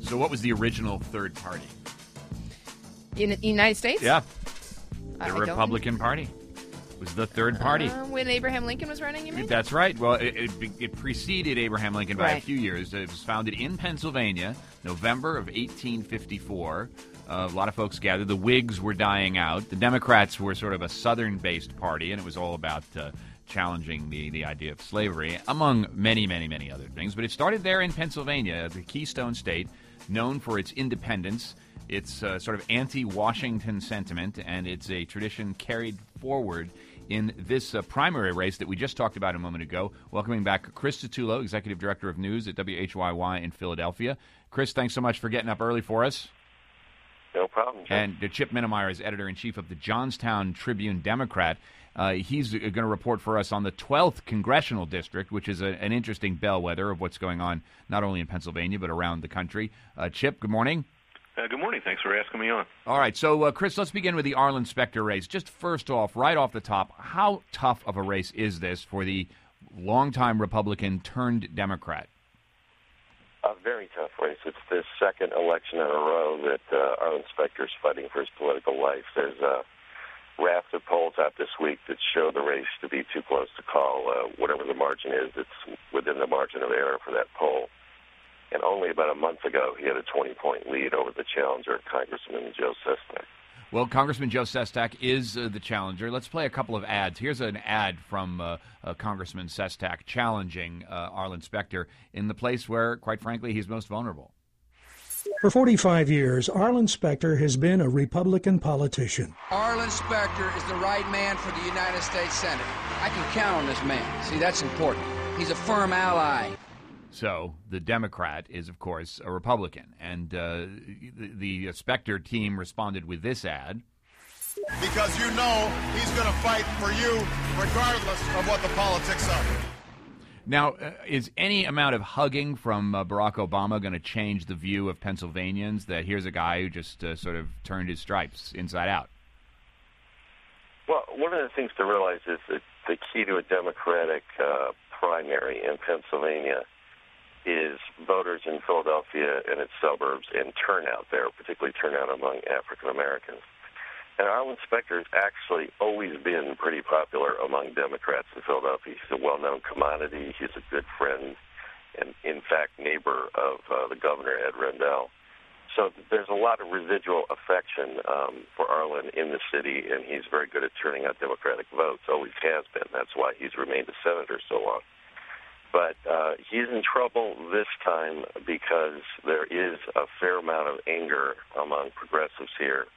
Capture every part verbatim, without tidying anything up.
So what was the original third party? In the United States? Yeah. I- The I don't- Republican Party was the third party. Uh, when Abraham Lincoln was running, you mean? That's right. Well, it, it, it preceded Abraham Lincoln by a Right. few years. It was founded in Pennsylvania, November of eighteen fifty-four. Uh, a lot of folks gathered. The Whigs were dying out. The Democrats were sort of a Southern-based party, and it was all about uh, challenging the, the idea of slavery, among many, many, many other things. But it started there in Pennsylvania, the Keystone State, known for its independence. It's uh, sort of anti-Washington sentiment, and it's a tradition carried forward in this uh, primary race that we just talked about a moment ago. Welcoming back Chris Titullo, Executive Director of News at W H Y Y in Philadelphia. Chris, thanks so much for getting up early for us. No problem, Jim. And uh, Chip Minnemeyer is Editor-in-Chief of the Johnstown Tribune Democrat. Uh, he's uh, going to report for us on the twelfth Congressional District, which is a, an interesting bellwether of what's going on not only in Pennsylvania but around the country. Uh, Chip, good morning. Uh, good morning. Thanks for asking me on. All right, so, uh, Chris, let's begin with the Arlen Specter race. Just first off, right off the top, how tough of a race is this for the longtime Republican turned Democrat? A very tough race. It's the second election in a row that uh, Arlen Specter is fighting for his political life. There's a raft of polls out this week that show the race to be too close to call. Uh, whatever the margin is, it's within the margin of error for that poll. And only about a month ago, he had a twenty-point lead over the challenger, Congressman Joe Sestak. Well, Congressman Joe Sestak is uh, the challenger. Let's play a couple of ads. Here's an ad from uh, uh, Congressman Sestak challenging uh, Arlen Specter in the place where, quite frankly, he's most vulnerable. For forty-five years, Arlen Specter has been a Republican politician. Arlen Specter is the right man for the United States Senate. I can count on this man. See, that's important. He's a firm ally. So the Democrat is, of course, a Republican. And uh, the, the Specter team responded with this ad. Because you know he's going to fight for you regardless of what the politics are. Now, uh, is any amount of hugging from uh, Barack Obama going to change the view of Pennsylvanians that here's a guy who just uh, sort of turned his stripes inside out? Well, one of the things to realize is that the key to a Democratic uh, primary in Pennsylvania is voters in Philadelphia and its suburbs and turnout there, particularly turnout among African Americans. And Arlen Specter has actually always been pretty popular among Democrats in Philadelphia. He's a well-known commodity. He's a good friend and, in fact, neighbor of uh, the governor, Ed Rendell. So there's a lot of residual affection um, for Arlen in the city, and he's very good at turning out Democratic votes, always has been. That's why he's remained a senator so long. But uh, he's in trouble this time because there is a fair amount of anger among progressives here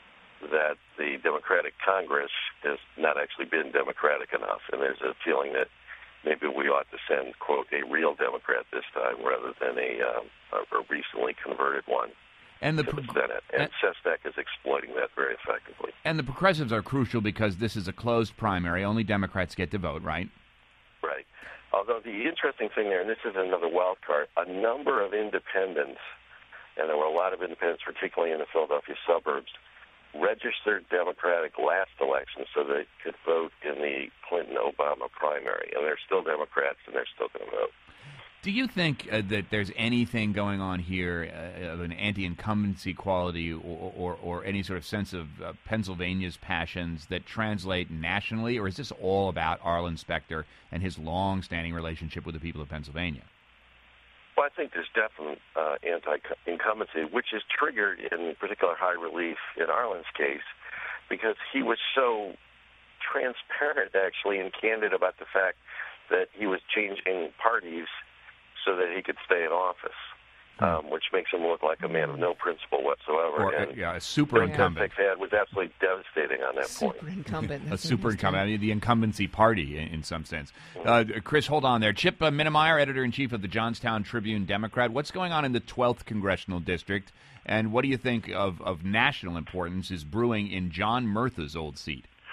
that the Democratic Congress has not actually been Democratic enough. And there's a feeling that maybe we ought to send, quote, a real Democrat this time rather than a, um, a recently converted one and the to the pro- Senate. And, and Sestak is exploiting that very effectively. And the progressives are crucial because this is a closed primary. Only Democrats get to vote, right? Right. Although the interesting thing there, and this is another wild card, a number of independents, and there were a lot of independents, particularly in the Philadelphia suburbs, registered Democratic last election so they could vote in the Clinton-Obama primary. And they're still Democrats, and they're still going to vote. Do you think uh, that there's anything going on here uh, of an anti-incumbency quality or, or, or any sort of sense of uh, Pennsylvania's passions that translate nationally, or is this all about Arlen Specter and his long-standing relationship with the people of Pennsylvania? Well, I think there's definite uh, anti-incumbency, which is triggered in particular high relief in Arlen's case because he was so transparent, actually, and candid about the fact that he was changing parties so that he could stay in office, um, which makes him look like a man of no principle whatsoever. Or, and yeah, a super incumbent. Ad was absolutely devastating on that super point. Incumbent. A super incumbent. I mean, the incumbency party in, in some sense. Uh, Chris, hold on there. Chip uh, Minnemeyer, Editor-in-Chief of the Johnstown Tribune Democrat. What's going on in the twelfth Congressional District, and what do you think of, of national importance is brewing in John Murtha's old seat?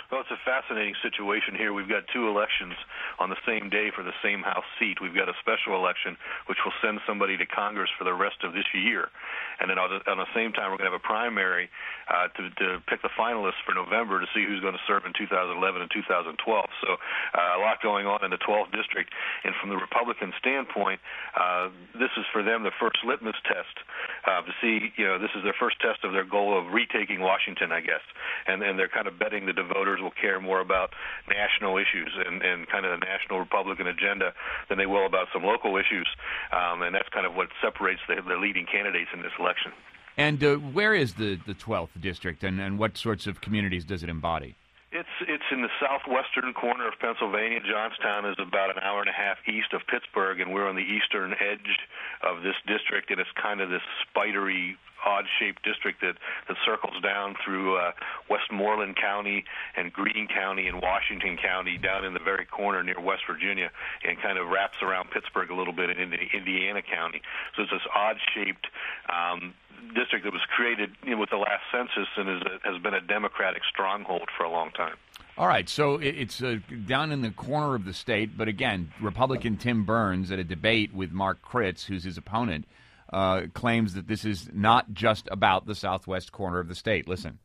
Well, it's a fascinating situation here. We've got two elections on the same day for the same House seat. We've got a special election, which will send somebody to Congress for the rest of this year. And then on the same time, we're going to have a primary uh, to, to pick the finalists for November to see who's going to serve in two thousand eleven and two thousand twelve. So uh, a lot going on in the twelfth District. And from the Republican standpoint, uh, this is for them the first litmus test uh, to see, you know, this is their first test of their goal of retaking Washington, I guess. And, and they're kind of betting that the voters will care more about national issues and, and kind of the national Republican agenda than they will about some local issues. Um, and that's kind of what separates the, the leading candidates in this election. And uh, where is the, the twelfth District, and, and what sorts of communities does it embody? It's it's in the southwestern corner of Pennsylvania. Johnstown is about an hour and a half east of Pittsburgh, and we're on the eastern edge of this district, and it's kind of this spidery, odd-shaped district that, that circles down through uh, Westmoreland County and Greene County and Washington County down in the very corner near West Virginia, and kind of wraps around Pittsburgh a little bit and into Indiana County. So it's this odd-shaped um, district that was created, you know, with the last census and is a, has been a Democratic stronghold for a long time. All right, so it's uh, down in the corner of the state, but again, Republican Tim Burns at a debate with Mark Kritz, who's his opponent, uh, claims that this is not just about the southwest corner of the state. Listen.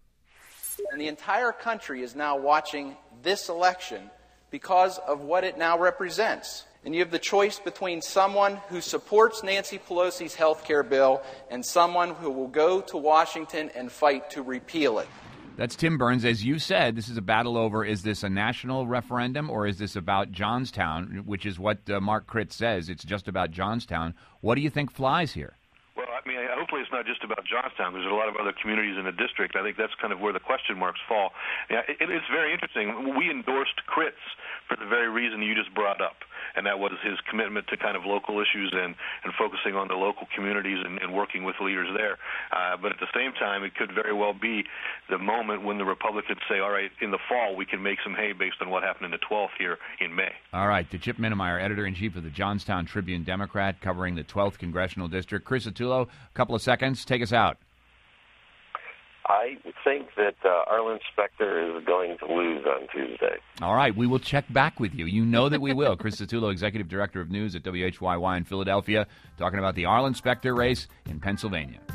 And the entire country is now watching this election because of what it now represents. And you have the choice between someone who supports Nancy Pelosi's health care bill and someone who will go to Washington and fight to repeal it. That's Tim Burns. As you said, this is a battle over, is this a national referendum or is this about Johnstown, which is what uh, Mark Kritz says. It's just about Johnstown. What do you think flies here? Well, I mean, hopefully it's not just about Johnstown. There's a lot of other communities in the district. I think that's kind of where the question marks fall. Yeah, it, it's very interesting. We endorsed Kritz for the very reason you just brought up, and that was his commitment to kind of local issues and, and focusing on the local communities and, and working with leaders there. Uh, but at the same time, it could very well be the moment when the Republicans say, all right, in the fall we can make some hay based on what happened in the twelfth here in May. All right, to Chip Minnemeyer, editor-in-chief of the Johnstown Tribune Democrat, covering the twelfth Congressional District. Chris Attulo, a couple of seconds. Take us out. I think that uh, Arlen Specter is going to lose on Tuesday. All right, we will check back with you. You know that we will. Chris Attulo, Executive Director of News at W H Y Y in Philadelphia, talking about the Arlen Specter race in Pennsylvania.